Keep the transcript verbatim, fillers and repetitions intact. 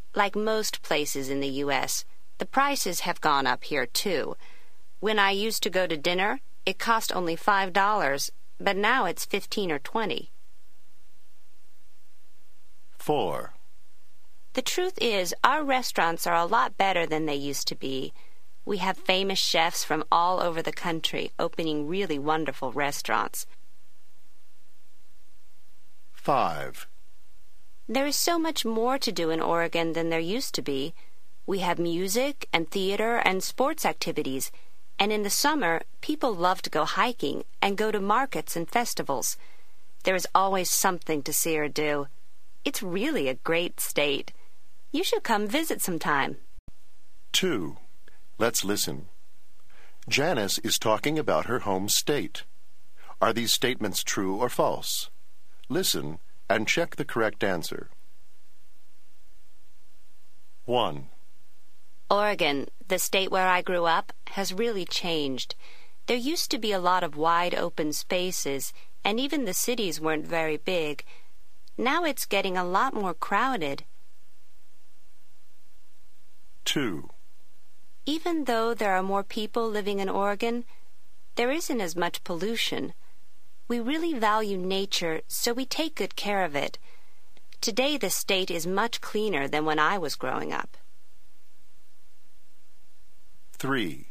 Like most places in the U S, the prices have gone up here too. When I used to go to dinner, it cost only five dollars, but now it's fifteen or twenty. Four. The truth is, our restaurants are a lot better than they used to be. We have famous chefs from all over the country opening really wonderful restaurants. Five. There is so much more to do in Oregon than there used to be. We have music and theater and sports activities, and in the summer, people love to go hiking and go to markets and festivals. There is always something to see or do. It's really a great state. You should come visit sometime. Two. Let's listen. Janice is talking about her home state. Are these statements true or false? Listen and check the correct answer. One. Oregon, the state where I grew up, has really changed. There used to be a lot of wide open spaces, and even the cities weren't very big. Now it's getting a lot more crowded. Two. Even though there are more people living in Oregon, there isn't as much pollution. We really value nature, so we take good care of it. Today the state is much cleaner than when I was growing up. Three.